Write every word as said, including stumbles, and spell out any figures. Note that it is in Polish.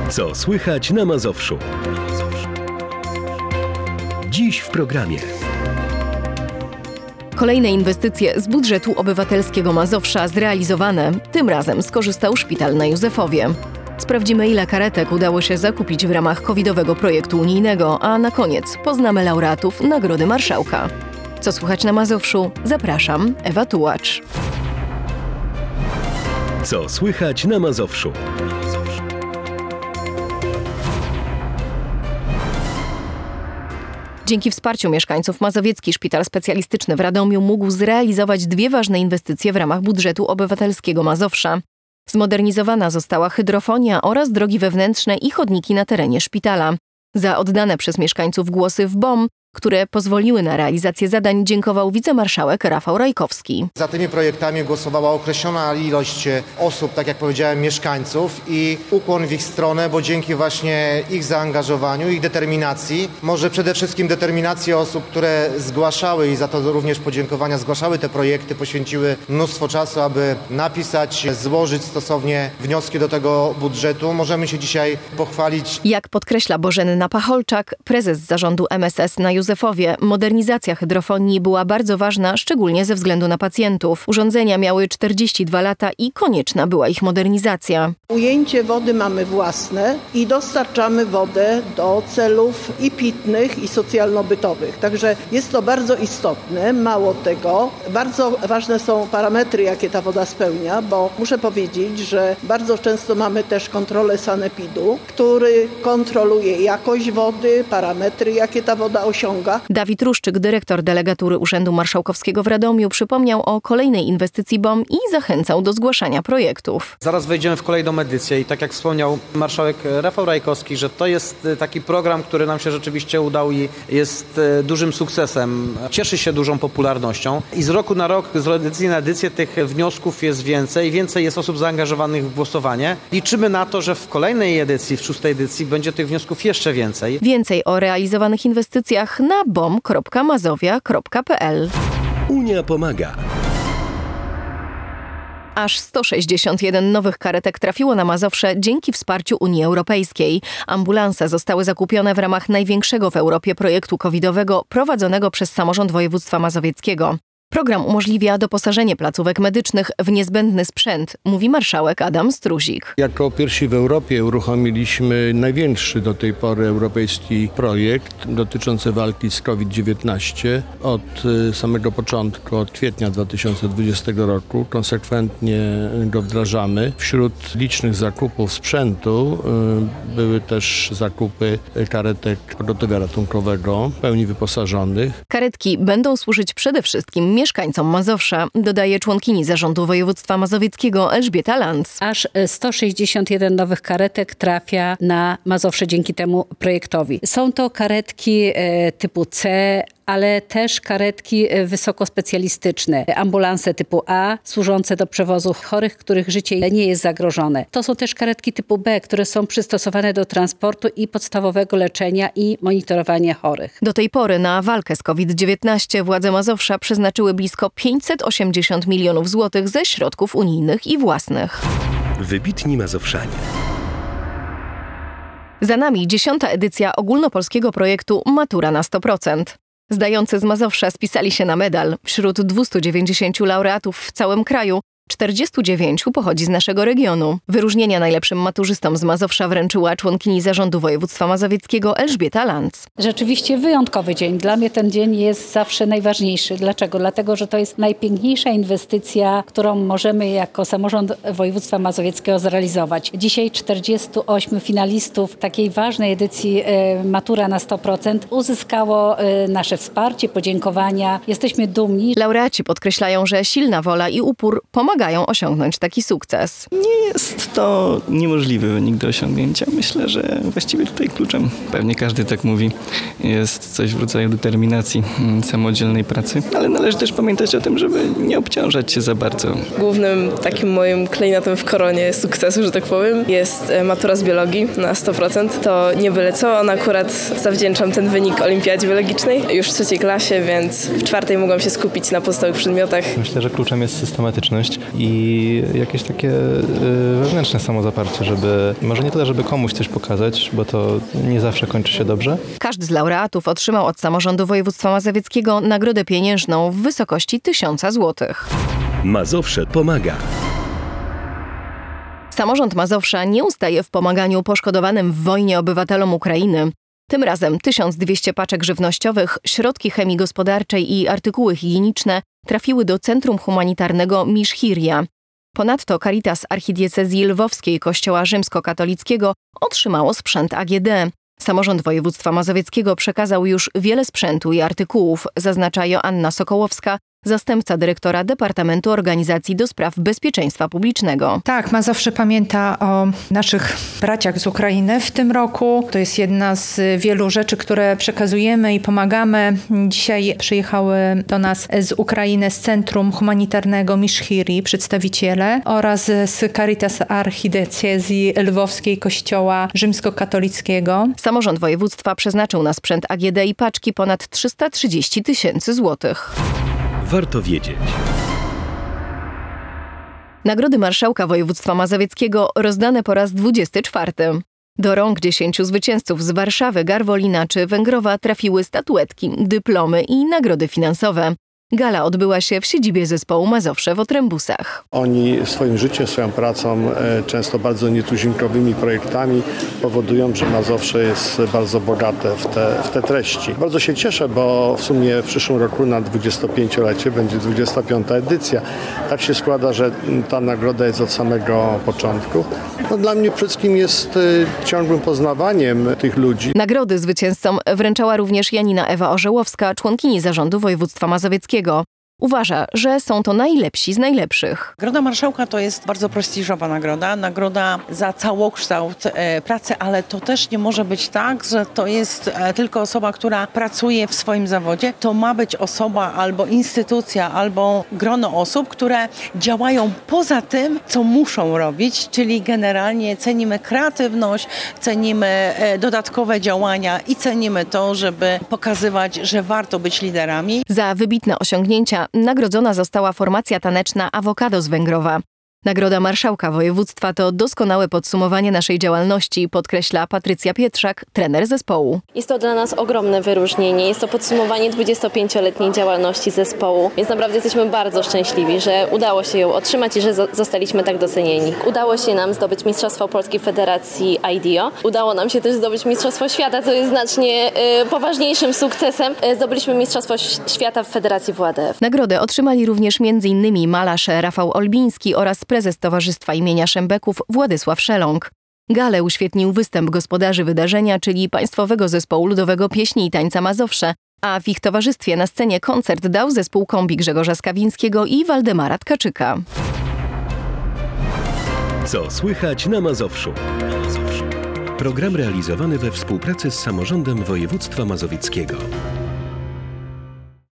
Co słychać na Mazowszu? Dziś w programie. Kolejne inwestycje z budżetu obywatelskiego Mazowsza zrealizowane. Tym razem skorzystał szpital na Józefowie. Sprawdzimy, ile karetek udało się zakupić w ramach covidowego projektu unijnego, a na koniec poznamy laureatów Nagrody Marszałka. Co słychać na Mazowszu? Zapraszam, Ewa Tułacz. Co słychać na Mazowszu? Dzięki wsparciu mieszkańców Mazowiecki Szpital Specjalistyczny w Radomiu mógł zrealizować dwie ważne inwestycje w ramach budżetu obywatelskiego Mazowsza. Zmodernizowana została hydrofonia oraz drogi wewnętrzne i chodniki na terenie szpitala. Za oddane przez mieszkańców głosy w B O M, które pozwoliły na realizację zadań, dziękował wicemarszałek Rafał Rajkowski. Za tymi projektami głosowała określona ilość osób, tak jak powiedziałem, mieszkańców, i ukłon w ich stronę, bo dzięki właśnie ich zaangażowaniu, ich determinacji, może przede wszystkim determinacji osób, które zgłaszały, i za to również podziękowania, zgłaszały te projekty, poświęciły mnóstwo czasu, aby napisać, złożyć stosownie wnioski do tego budżetu. Możemy się dzisiaj pochwalić. Jak podkreśla Bożena Pacholczak, prezes zarządu M S S na Józefowie, modernizacja hydrofonii była bardzo ważna, szczególnie ze względu na pacjentów. Urządzenia miały czterdzieści dwa lata i konieczna była ich modernizacja. Ujęcie wody mamy własne i dostarczamy wodę do celów i pitnych, i socjalno-bytowych. Także jest to bardzo istotne. Mało tego, bardzo ważne są parametry, jakie ta woda spełnia, bo muszę powiedzieć, że bardzo często mamy też kontrolę sanepidu, który kontroluje jakość wody, parametry, jakie ta woda osiąga. Dawid Ruszczyk, dyrektor delegatury Urzędu Marszałkowskiego w Radomiu, przypomniał o kolejnej inwestycji B O M i zachęcał do zgłaszania projektów. Zaraz wejdziemy w kolejną edycję i tak jak wspomniał marszałek Rafał Rajkowski, że to jest taki program, który nam się rzeczywiście udał i jest dużym sukcesem. Cieszy się dużą popularnością i z roku na rok, z edycji na edycję tych wniosków jest więcej, więcej jest osób zaangażowanych w głosowanie. Liczymy na to, że w kolejnej edycji, w szóstej edycji będzie tych wniosków jeszcze więcej. Więcej o realizowanych inwestycjach na bom kropka mazowia kropka p l. Unia pomaga. Aż sto sześćdziesiąt jeden nowych karetek trafiło na Mazowsze dzięki wsparciu Unii Europejskiej. Ambulanse zostały zakupione w ramach największego w Europie projektu covidowego prowadzonego przez samorząd województwa mazowieckiego. Program umożliwia doposażenie placówek medycznych w niezbędny sprzęt, mówi marszałek Adam Struzik. Jako pierwsi w Europie uruchomiliśmy największy do tej pory europejski projekt dotyczący walki z COVID dziewiętnaście. Od samego początku, od kwietnia dwa tysiące dwudziestego roku konsekwentnie go wdrażamy. Wśród licznych zakupów sprzętu były też zakupy karetek pogotowia ratunkowego, w pełni wyposażonych. Karetki będą służyć przede wszystkim mieszkańcom Mazowsza, dodaje członkini Zarządu Województwa Mazowieckiego Elżbieta Lanz. Aż sto sześćdziesiąt jeden nowych karetek trafia na Mazowsze dzięki temu projektowi. Są to karetki e, typu C, ale też karetki wysokospecjalistyczne, ambulanse typu A, służące do przewozu chorych, których życie nie jest zagrożone. To są też karetki typu B, które są przystosowane do transportu i podstawowego leczenia i monitorowania chorych. Do tej pory na walkę z COVID dziewiętnaście władze Mazowsza przeznaczyły blisko pięćset osiemdziesiąt milionów złotych ze środków unijnych i własnych. Wybitni Mazowszanie. Za nami dziesiąta edycja ogólnopolskiego projektu Matura na sto procent. Zdający z Mazowsza spisali się na medal. Wśród dwustu dziewięćdziesięciu laureatów w całym kraju czterdziestu dziewięciu pochodzi z naszego regionu. Wyróżnienia najlepszym maturzystom z Mazowsza wręczyła członkini Zarządu Województwa Mazowieckiego Elżbieta Lanz. Rzeczywiście wyjątkowy dzień. Dla mnie ten dzień jest zawsze najważniejszy. Dlaczego? Dlatego, że to jest najpiękniejsza inwestycja, którą możemy jako Samorząd Województwa Mazowieckiego zrealizować. Dzisiaj czterdziestu ośmiu finalistów takiej ważnej edycji e, Matura na sto procent uzyskało e, nasze wsparcie, podziękowania. Jesteśmy dumni. Laureaci podkreślają, że silna wola i upór pomagają osiągnąć taki sukces. Nie jest to niemożliwy wynik do osiągnięcia. Myślę, że właściwie tutaj kluczem, pewnie każdy tak mówi, jest coś w rodzaju determinacji, samodzielnej pracy, ale należy też pamiętać o tym, żeby nie obciążać się za bardzo. Głównym takim moim klejnotem w koronie sukcesu, że tak powiem, jest matura z biologii na sto procent. To nie byle co, on akurat zawdzięczam ten wynik olimpiadzie biologicznej już w trzeciej klasie, więc w czwartej mogłam się skupić na pozostałych przedmiotach. Myślę, że kluczem jest systematyczność. i jakieś takie y, wewnętrzne samozaparcie, żeby może nie tyle, żeby komuś coś pokazać, bo to nie zawsze kończy się dobrze. Każdy z laureatów otrzymał od samorządu województwa mazowieckiego nagrodę pieniężną w wysokości tysiąca złotych. Mazowsze pomaga. Samorząd Mazowsza nie ustaje w pomaganiu poszkodowanym w wojnie obywatelom Ukrainy. Tym razem tysiąc dwieście paczek żywnościowych, środki chemii gospodarczej i artykuły higieniczne trafiły do Centrum Humanitarnego Miszhiria. Ponadto Caritas Archidiecezji Lwowskiej Kościoła Rzymskokatolickiego otrzymało sprzęt A G D. Samorząd województwa mazowieckiego przekazał już wiele sprzętu i artykułów, zaznacza Joanna Sokołowska, zastępca dyrektora Departamentu Organizacji do Spraw Bezpieczeństwa Publicznego. Tak, Mazowsze pamięta o naszych braciach z Ukrainy w tym roku. To jest jedna z wielu rzeczy, które przekazujemy i pomagamy. Dzisiaj przyjechały do nas z Ukrainy, z Centrum Humanitarnego Miszhiri przedstawiciele oraz z Caritas Archidiecezji Lwowskiej Kościoła Rzymskokatolickiego. Samorząd województwa przeznaczył na sprzęt A G D i paczki ponad trzysta trzydzieści tysięcy złotych. Warto wiedzieć. Nagrody Marszałka Województwa Mazowieckiego rozdane po raz dwudziesty czwarty. Do rąk dziesięciu zwycięzców z Warszawy, Garwolina czy Węgrowa trafiły statuetki, dyplomy i nagrody finansowe. Gala odbyła się w siedzibie zespołu Mazowsze w Otrębusach. Oni swoim życiem, swoją pracą, często bardzo nietuzinkowymi projektami powodują, że Mazowsze jest bardzo bogate w te, w te treści. Bardzo się cieszę, bo w sumie w przyszłym roku na dwudziestopięciolecie będzie dwudziesta piąta edycja. Tak się składa, że ta nagroda jest od samego początku. No, dla mnie przede wszystkim jest ciągłym poznawaniem tych ludzi. Nagrody zwycięzcom wręczała również Janina Ewa Orzełowska, członkini Zarządu Województwa Mazowieckiego. Uważa, że są to najlepsi z najlepszych. Nagroda Marszałka to jest bardzo prestiżowa nagroda, nagroda za całokształt e, pracy, ale to też nie może być tak, że to jest e, tylko osoba, która pracuje w swoim zawodzie. To ma być osoba albo instytucja, albo grono osób, które działają poza tym, co muszą robić, czyli generalnie cenimy kreatywność, cenimy e, dodatkowe działania i cenimy to, żeby pokazywać, że warto być liderami. Za wybitne osiągnięcia nagrodzona została formacja taneczna Awokado z Węgrowa. Nagroda Marszałka Województwa to doskonałe podsumowanie naszej działalności, podkreśla Patrycja Pietrzak, trener zespołu. Jest to dla nas ogromne wyróżnienie. Jest to podsumowanie dwudziestopięcioletniej działalności zespołu, więc naprawdę jesteśmy bardzo szczęśliwi, że udało się ją otrzymać i że zostaliśmy tak docenieni. Udało się nam zdobyć Mistrzostwo Polskiej Federacji I D O. Udało nam się też zdobyć Mistrzostwo Świata, co jest znacznie y, poważniejszym sukcesem. Zdobyliśmy Mistrzostwo Świata w Federacji W D F. Nagrodę otrzymali również między innymi malarz Rafał Olbiński oraz prezes Towarzystwa imienia Szembeków Władysław Szeląg. Galę uświetnił występ gospodarzy wydarzenia, czyli Państwowego Zespołu Ludowego Pieśni i Tańca Mazowsze, a w ich towarzystwie na scenie koncert dał zespół kombi Grzegorza Skawińskiego i Waldemara Tkaczyka. Co słychać na Mazowszu? Program realizowany we współpracy z Samorządem Województwa Mazowieckiego.